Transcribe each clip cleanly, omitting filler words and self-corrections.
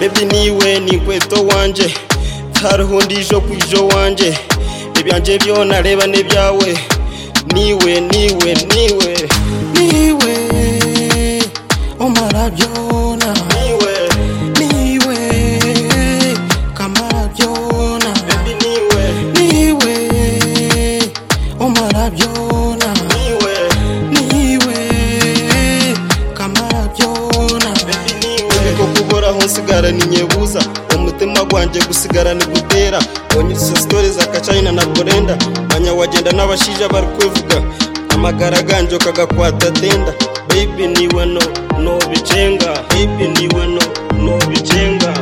baby niwe ni kweto wanje hariho ndijo kwijo wanje ibyanje byo nareba nebyawe niwe omara byona niwe kamara byona baby niwe omara byona niwe kamara byona baby ko kubora aho nsigara ni nyebuza umutima gwanje gusigara ni gutera onyusa stories akachina na Brenda banya wagenda n'abashija bari kwevuga amagara ganjo kagakwata tenda baby niwe no bichenga baby niwe no bichenga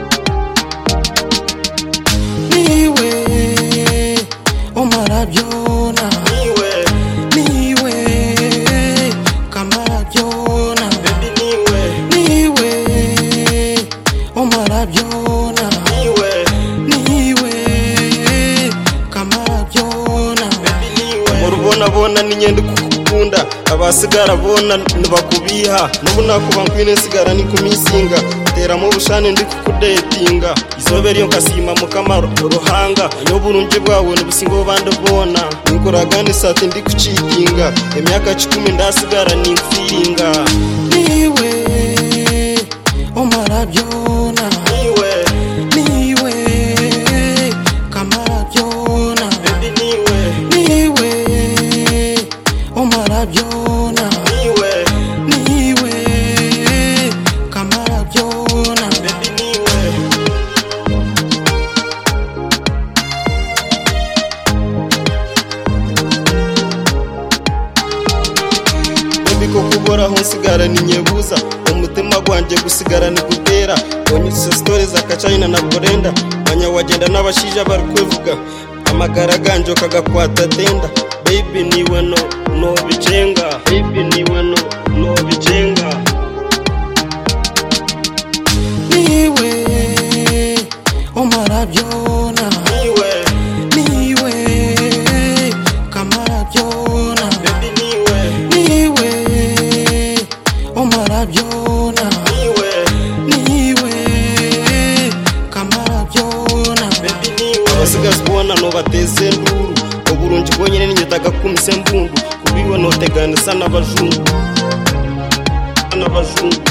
niwe omara byona niwe kamara byona baby niwe omara byona niwe kamara byona murubona ni nyende kukukunda abasigara bona nibakubiha nubu nakuba nkwine sigara ni kumisinga teramo ubushane ndi kukudetinga izobe ryo kasima mukama ruhanga n'oburunje bwawe n'ubusingo bande bona nikoragane sati ndi kucikinga emyaka 10 ndasigara ni mfiringa niwe omara byona niwe kamara byona baby niwe omara byona niwe kamara byona baby ko kubora aho nsigara ni nyebuza umutima gwanje gusigara ni gutera onyusa stories akachina na Brenda banya wagenda n'abashija bari kwevuga amagara ganjo kagakwata tenda baby niwe no bichenga baby niwe no bichenga niwe omara byona niwe kamara byona baby niwe omara byona niwe kamara byona abasigazi bona no bateze nduru oburunji bwonyene ninyetaga kumise mbundu kubiwe no teganisa n'abajungu